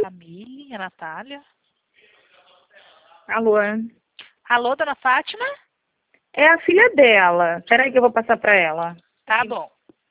Camille, a Natália. Alô? Alô, dona Fátima? É a filha dela. Peraí que eu vou passar pra ela. Tá bom.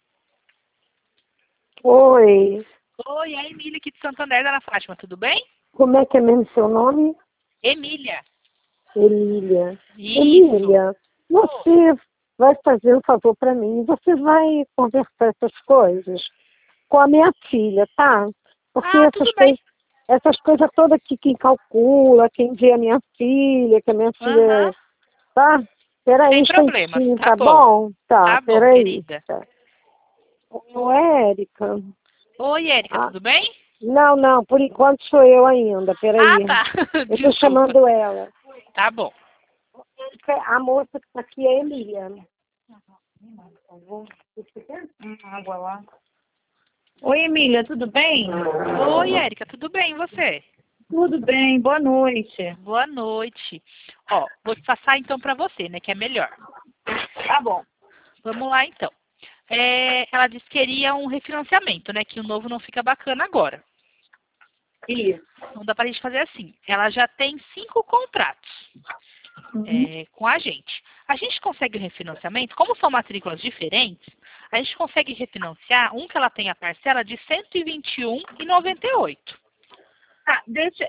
Oi, Oi, é a Emília aqui de Santander, dona Fátima, tudo bem? como é que é mesmo seu nome? Emília. Emília. Isso. Emília, você vai fazer um favor para mim. Você vai conversar essas coisas com a minha filha, tá? Porque Tudo bem. essas coisas todas que quem calcula, quem vê a minha filha, que a minha filha... Aham. Tá? Peraí um Sem problemas. instantinho, Tá tá bom. bom? Tá, Tá bom, peraí. querida. Tá. Ô, Érica. Oi, Érica, tudo bem? Não, por enquanto sou eu ainda, peraí. Tá. Eu tô Desculpa. chamando ela. Tá bom. A moça que tá aqui é a Emília. Água lá. Oi, Emília, tudo bem? Oi, Érica, tudo bem, e você? Tudo bem, boa noite. Boa noite. Ó, vou passar então para você, né, que é melhor. Tá bom. Vamos lá, então. Ela disse que queria um refinanciamento, né, que o novo não fica bacana agora. Isso. Não dá pra gente fazer assim. Ela já tem 5 contratos com a gente. A gente consegue o refinanciamento, como são matrículas diferentes, a gente consegue refinanciar um que ela tem a parcela de R$ 121,98. Tá,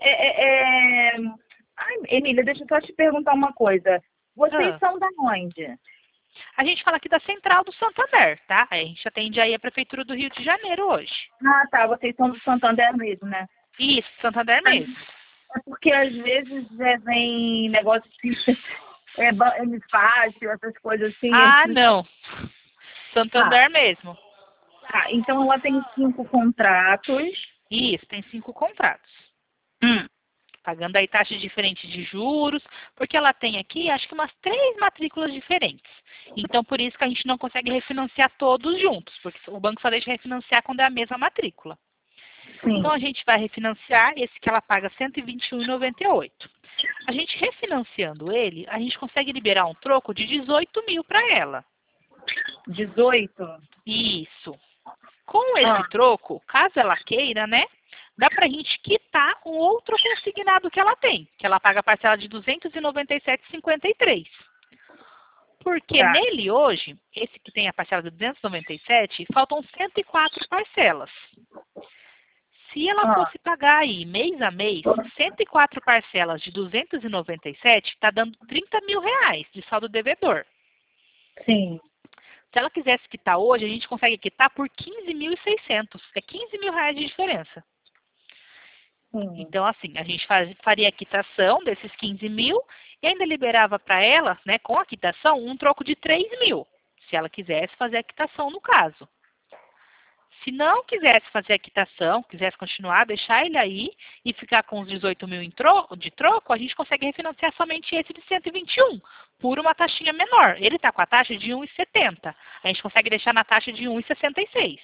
Ai, Emília, deixa eu só te perguntar uma coisa. Vocês são da onde? A gente fala aqui da Central do Santander, tá? A gente atende aí a Prefeitura do Rio de Janeiro hoje. Ah, tá, vocês são do Santander mesmo, né? Isso, Santander mesmo. É porque às vezes vem negócio de fácil, essas coisas assim. Não. Santander mesmo. Tá, então ela tem 5 contratos. Isso, tem 5 contratos. Pagando aí taxas diferentes de juros, porque ela tem aqui, acho que umas 3 matrículas diferentes. Então, por isso que a gente não consegue refinanciar todos juntos, porque o banco só deixa refinanciar quando é a mesma matrícula. Sim. Então, a gente vai refinanciar esse que ela paga R$ 121,98. A gente refinanciando ele, a gente consegue liberar um troco de 18 mil para ela. 18? Isso. Com esse troco, caso ela queira, né? Dá pra gente quitar um outro consignado que ela tem, que ela paga a parcela de R$ 297,53. Porque nele hoje, esse que tem a parcela de 297, faltam 104 parcelas. Se ela fosse pagar aí mês a mês, 104 parcelas de 297, está dando R$ 30 mil de saldo devedor. Sim. Se ela quisesse quitar hoje, a gente consegue quitar por 15.600. É 15 mil reais de diferença. Então, assim, a gente faria a quitação desses 15 mil e ainda liberava para ela, né, com a quitação, um troco de 3 mil, se ela quisesse fazer a quitação no caso. Se não quisesse fazer a quitação, quisesse continuar, deixar ele aí e ficar com os 18 mil de troco, a gente consegue refinanciar somente esse de 121, por uma taxinha menor. Ele está com a taxa de 1,70. A gente consegue deixar na taxa de 1,66.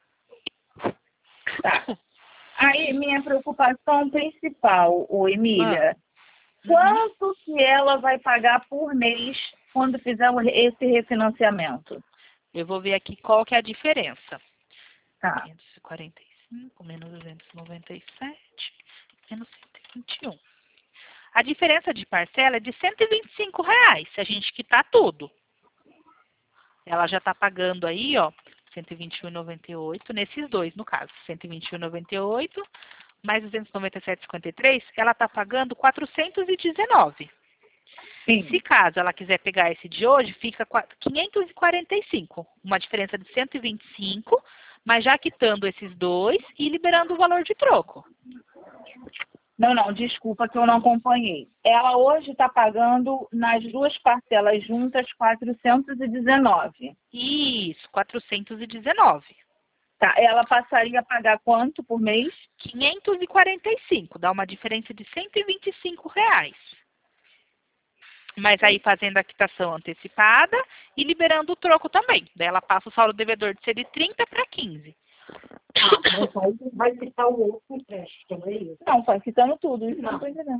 Tá. Aí, minha preocupação principal, Emília, quanto que ela vai pagar por mês quando fizer esse refinanciamento? Eu vou ver aqui qual que é a diferença. Tá. 545 menos 297 menos 121. A diferença de parcela é de R$ 125 reais, se a gente quitar tudo. Ela já está pagando aí, ó, R$ 121,98 nesses dois, no caso. R$ 121,98 mais 297,53, ela está pagando R$ 419. Sim. Se caso ela quiser pegar esse de hoje, fica 545. Uma diferença de 125, mas já quitando esses dois e liberando o valor de troco. Não, desculpa que eu não acompanhei. Ela hoje está pagando nas duas parcelas juntas 419. Isso, 419. Tá, ela passaria a pagar quanto por mês? 545, dá uma diferença de R$ 125 reais. Mas aí fazendo a quitação antecipada e liberando o troco também. Daí ela passa o saldo devedor de ser de 30 para 15. Vai quitar o outro empréstimo, é isso? Não, vai quitando tudo, isso não estou entendendo.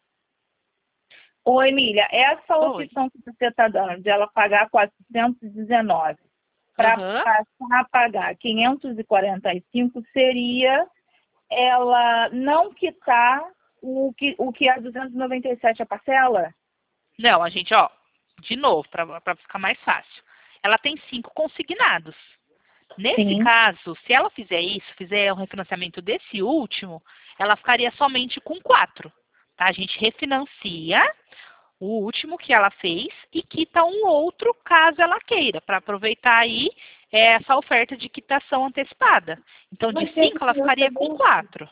Ô, Emília, essa opção que você está dando de ela pagar 419 para passar a pagar 545 seria ela não quitar o que é 297 a parcela? Não, a gente, ó, de novo, para ficar mais fácil. Ela tem 5 consignados. Nesse Sim. caso, se ela fizer isso, fizer um refinanciamento desse último, ela ficaria somente com 4. Tá? A gente refinancia o último que ela fez e quita um outro caso ela queira, para aproveitar aí essa oferta de quitação antecipada. Então, de 5, ela ficaria com 4.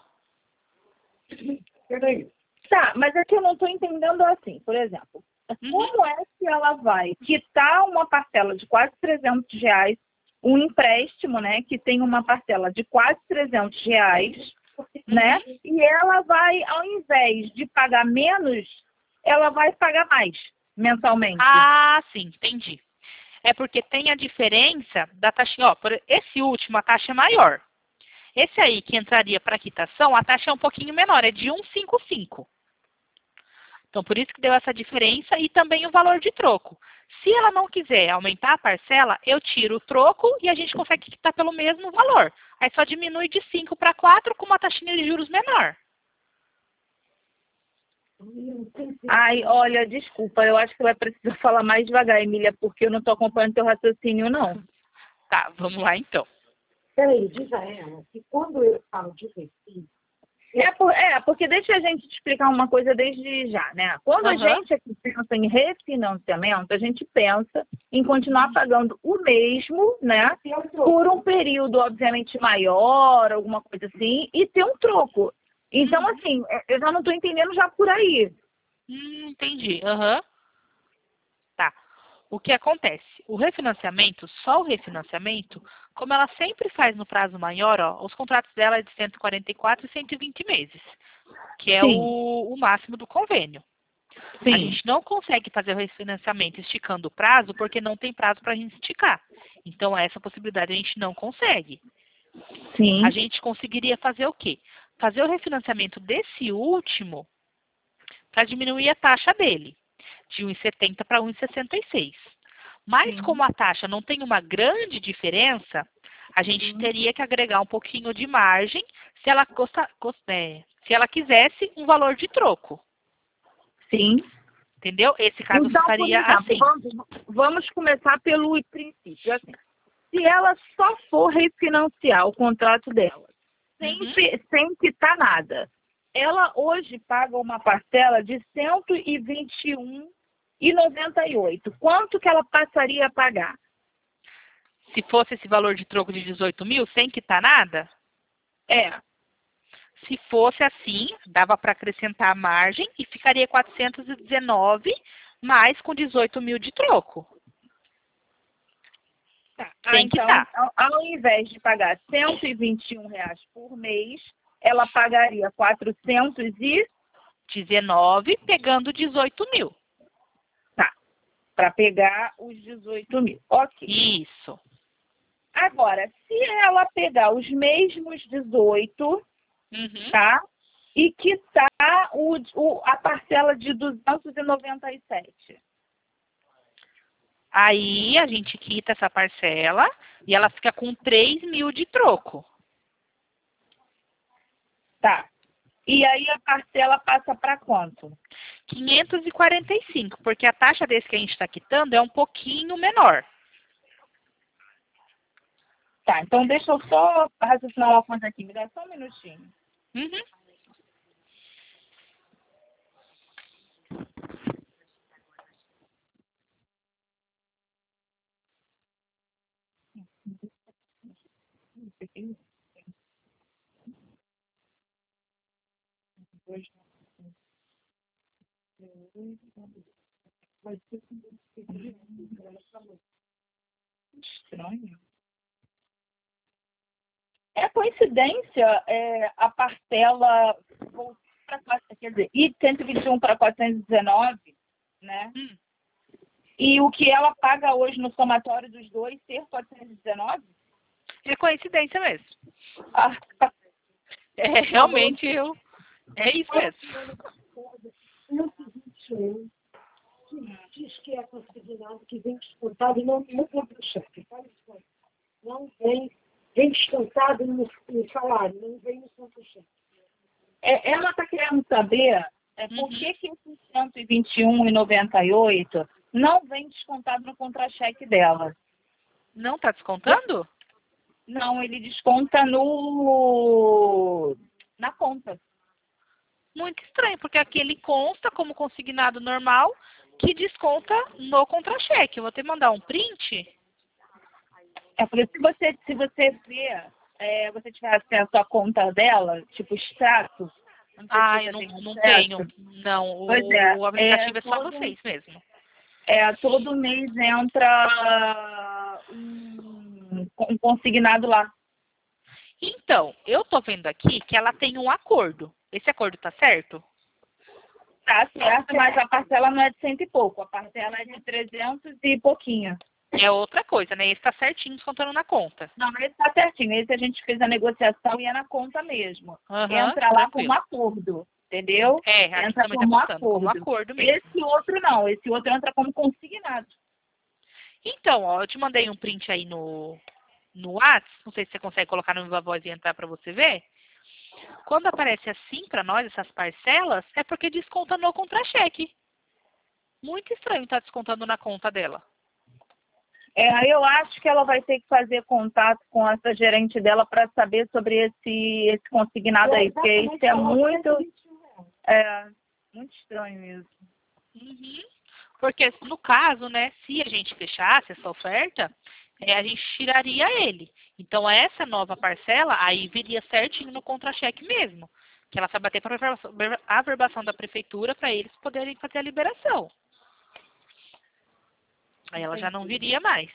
Peraí. Tá, mas aqui eu não estou entendendo assim, por exemplo. Como é que ela vai quitar uma parcela de quase R$ 300, um empréstimo, né, que tem uma parcela de quase R$ 300, né, e ela vai, ao invés de pagar menos, ela vai pagar mais mensalmente? Ah, sim, entendi. É porque tem a diferença da taxa, ó, por esse último a taxa é maior. Esse aí que entraria para quitação, a taxa é um pouquinho menor, é de 1,55. Então, por isso que deu essa diferença e também o valor de troco. Se ela não quiser aumentar a parcela, eu tiro o troco e a gente consegue quitar pelo mesmo valor. Aí só diminui de 5 para 4 com uma taxinha de juros menor. Ai, olha, desculpa, eu acho que vai precisar falar mais devagar, Emília, porque eu não estou acompanhando teu raciocínio, não. Tá, vamos lá então. Peraí, diz a ela que quando eu falo de refis, Porque deixa a gente te explicar uma coisa desde já, né? Quando a gente aqui pensa em refinanciamento, a gente pensa em continuar pagando o mesmo, né? Por um período, obviamente, maior, alguma coisa assim, e ter um troco. Então, assim, eu já não estou entendendo já por aí. Entendi. Tá. O que acontece? O refinanciamento, só o refinanciamento, como ela sempre faz no prazo maior, ó, os contratos dela é de 144 e 120 meses, que é o máximo do convênio. Sim. A gente não consegue fazer o refinanciamento esticando o prazo, porque não tem prazo para a gente esticar. Então, essa possibilidade a gente não consegue. Sim. A gente conseguiria fazer o quê? Fazer o refinanciamento desse último para diminuir a taxa dele, de 1,70 para 1,66. Mas como a taxa não tem uma grande diferença, a gente teria que agregar um pouquinho de margem se ela, se ela quisesse um valor de troco. Sim. Entendeu? Esse caso Então, ficaria por assim. exemplo, vamos começar pelo princípio. Assim, se ela só for refinanciar o contrato dela, sem quitar nada, ela hoje paga uma parcela de R$ 121,98. Quanto que ela passaria a pagar? Se fosse esse valor de troco de 18 mil, sem quitar nada? Se fosse assim, dava para acrescentar a margem e ficaria 419, mais com 18 mil de troco. Tá. Sem Então, quitar. ao invés de pagar R$ 121 por mês, ela pagaria 419, pegando 18 mil. Tá. Para pegar os 18 mil. Ok. Isso. Agora, se ela pegar os mesmos 18, tá? E quitar a parcela de 297. Aí a gente quita essa parcela e ela fica com 3 mil de troco. Tá. E aí a parcela passa para quanto? 545, porque a taxa desse que a gente está quitando é um pouquinho menor. Tá, então deixa eu só raciocinar uma coisa aqui. Me dá só um minutinho. Estranho. É coincidência a parcela, quer dizer, ir de 121 para 419, né? E o que ela paga hoje no somatório dos dois ser 419? É coincidência mesmo. Ah, Realmente é isso mesmo. 121, que diz que é consignado, que vem descontado, não do cheque. Não vem vem descontado no salário, não vem no contra-cheque. Ela está querendo saber por que esses 121,98 não vem descontado no contra-cheque dela. Não está descontando? Não, ele desconta na conta. Muito estranho, porque aqui ele consta como consignado normal que desconta no contra-cheque. Eu vou ter que mandar um print. Porque se você ver, você tiver acesso à conta dela, tipo extrato. Eu não tenho. Não, o aplicativo é só vocês mesmo. Todo mês entra um consignado lá. Então, eu tô vendo aqui que ela tem um acordo. Esse acordo tá certo? Tá certo, mas a parcela não é de 100 e pouco. A parcela é de 300 e pouquinho. É outra coisa, né? Esse tá certinho descontando na conta. Não, esse tá certinho. Esse a gente fez a negociação e é na conta mesmo. Entra lá como acordo, entendeu? A gente também tá contando como acordo mesmo. Esse outro não. Esse outro entra como consignado. Então, ó, eu te mandei um print aí no WhatsApp. Não sei se você consegue colocar no Viva Voz e entrar para você ver. Quando aparece assim para nós, essas parcelas, é porque desconta no contra-cheque. Muito estranho estar descontando na conta dela. Eu acho que ela vai ter que fazer contato com essa gerente dela para saber sobre esse consignado aí, porque isso é muito estranho isso. Porque no caso, né, se a gente fechasse essa oferta, a gente tiraria ele. Então essa nova parcela aí viria certinho no contra-cheque mesmo, que ela vai bater para a averbação da prefeitura para eles poderem fazer a liberação. Aí ela já não viria mais.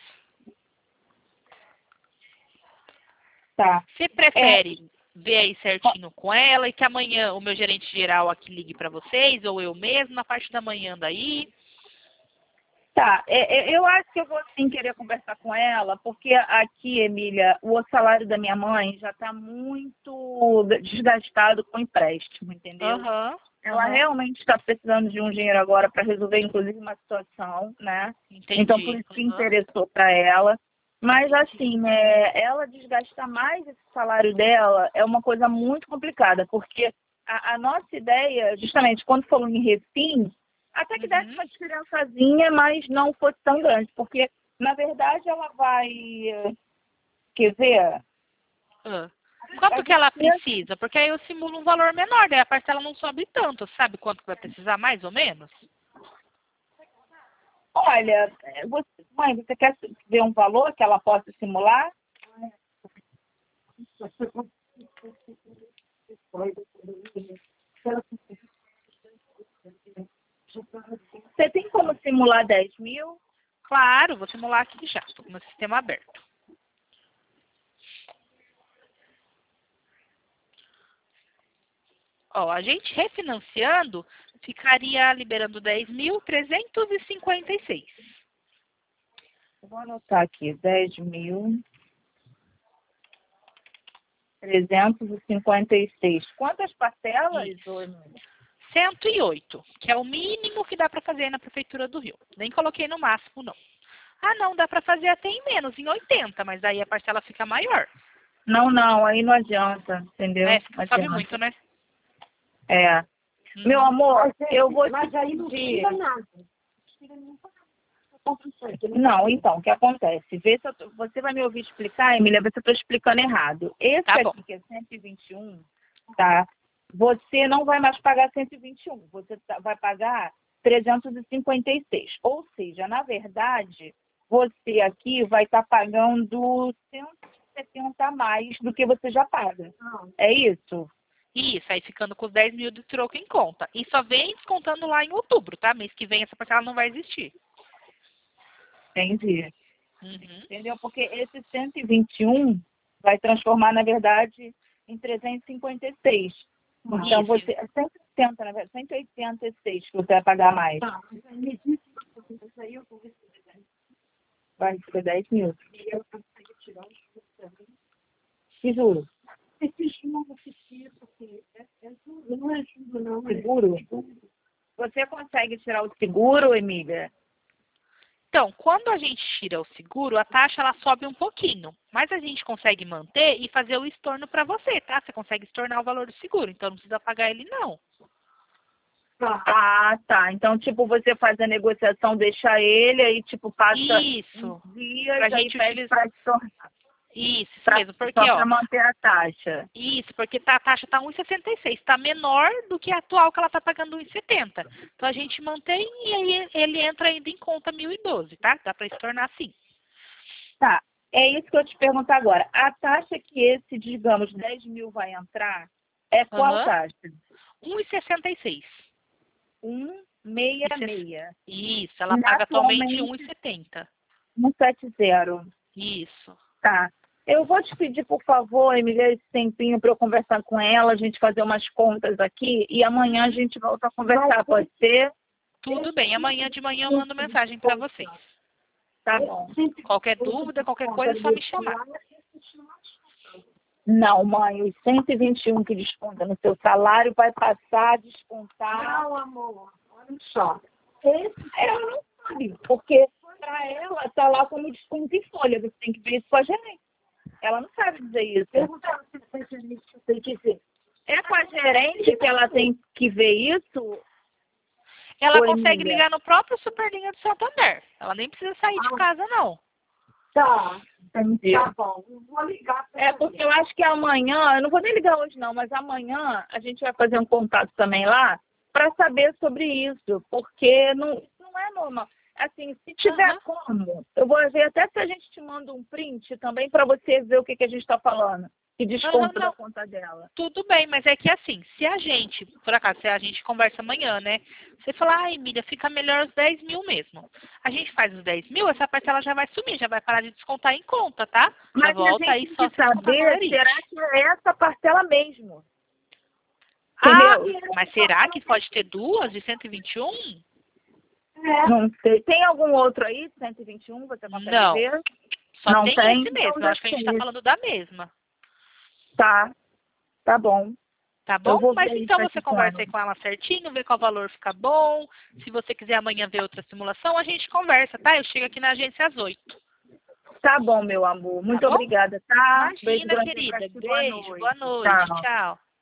Tá. Você prefere ver aí certinho com ela e que amanhã o meu gerente geral aqui ligue para vocês, ou eu mesmo, na parte da manhã daí? Tá, eu acho que eu vou sim querer conversar com ela, porque aqui, Emília, o salário da minha mãe já está muito desgastado com empréstimo, entendeu? Ela realmente está precisando de um dinheiro agora para resolver, inclusive, uma situação, né? Entendi. Então, por isso que interessou para ela. Mas, assim, ela desgastar mais esse salário dela é uma coisa muito complicada, porque a nossa ideia, justamente, quando falou em refins, até que desse uma diferençazinha, mas não fosse tão grande, porque, na verdade, ela vai... Quer ver? Quanto que ela precisa? Porque aí eu simulo um valor menor, daí a parcela não sobe tanto. Sabe quanto que vai precisar, mais ou menos? Olha, mãe, você quer ver um valor que ela possa simular? Você tem como simular 10 mil? Claro, vou simular aqui já. Estou com o meu sistema aberto. Ó, a gente refinanciando ficaria liberando 10.356. Vou anotar aqui, 10.356. Quantas parcelas? 108, que é o mínimo que dá para fazer na Prefeitura do Rio. Nem coloquei no máximo, não. Não, dá para fazer até em menos, em 80, mas aí a parcela fica maior. Não, aí não adianta, entendeu? Sobe muito, né? Meu amor, eu vou Mas aí não tira nada. Não, então, o que acontece? Você vai me ouvir explicar, Emília, você está explicando errado. Esse aqui, que é 121, tá? Você não vai mais pagar 121, você vai pagar 356. Ou seja, na verdade, você aqui vai estar pagando 170 a mais do que você já paga. É isso? Isso, aí ficando com os 10 mil de troco em conta. E só vem descontando lá em outubro, tá? Mês que vem essa parcela não vai existir. Entendi. Entendeu? Porque esse 121 vai transformar, na verdade, em 356. Então, você é 180, na verdade, 186 que você vai pagar mais. Vai ser 10 mil. Que juro? Não é juro, não. Seguro? Você consegue tirar o seguro, Emília? Então, quando a gente tira o seguro, a taxa ela sobe um pouquinho. Mas a gente consegue manter e fazer o estorno para você, tá? Você consegue estornar o valor do seguro, então não precisa pagar ele não. Ah, tá. Então, tipo, você faz a negociação, deixa ele, aí, tipo, passa Isso. uns dias, Pra aí gente pede utilizar. pra estornar. Isso Pra, mesmo, porque, só ó. pra manter a taxa. Isso, porque a taxa tá 1,66, tá menor do que a atual que ela tá pagando 1,70. Então a gente mantém e aí ele entra ainda em conta 1.012, tá? Dá pra estornar sim. Tá. É isso que eu te pergunto agora. A taxa que esse, digamos, 10 mil vai entrar, é qual Aham. taxa? 1,66. 1,66. Isso, ela E paga atualmente atualmente 1,70. 1,70. Isso. Tá. Eu vou te pedir, por favor, me dê esse tempinho para eu conversar com ela, a gente fazer umas contas aqui e amanhã a gente volta a conversar, pode ser? Tudo bem, amanhã de manhã eu mando mensagem para vocês. Tá bom. Qualquer dúvida, qualquer coisa, é só me chamar. Não, mãe, os 121 que desconta no seu salário vai passar a descontar. Não, amor, olha só. Ela não sabe, porque para ela tá lá como desconto em folha, você tem que ver isso com a gerente. Ela não sabe dizer isso. Perguntaram se você tem que ver. É com a gerente que ela tem que ver isso? Ela Oi, consegue Emília. ligar no próprio Superlinha do Santander. Ela nem precisa sair de casa, não. Tá, Entendi. tá bom. Eu vou ligar pra É porque eu acho que amanhã, eu não vou nem ligar hoje não, mas amanhã a gente vai fazer um contato também lá para saber sobre isso, porque não é normal. Assim, se tiver como, eu vou ver até se a gente te manda um print também para você ver o que a gente está falando. Que desconto da conta dela. Tudo bem, mas é que assim, se a gente, por acaso, se a gente conversa amanhã, né? Você fala, ai, Emília, fica melhor os 10 mil mesmo. A gente faz os 10 mil, essa parcela já vai sumir, já vai parar de descontar em conta, tá? Já Mas volta a aí gente só tem que saber, será que é essa parcela mesmo? Ah, Entendeu? mas será que pode ter duas de 121? Não sei. Tem algum outro aí, 121, você consegue Não. ver? Só Não tem tem? esse mesmo. Então Eu acho que a gente tá esse. falando da mesma. Tá bom. Tá Eu bom? vou Mas ver então isso você aqui com conversa aí ela. com ela certinho, vê qual valor fica bom. Se você quiser amanhã ver outra simulação, a gente conversa, tá? Eu chego aqui na agência às 8. Tá bom, meu amor. Muito Tá bom? obrigada, tá? Beijo Imagina, grande querida. pra ti. Beijo. Boa noite. Tchau. Tchau.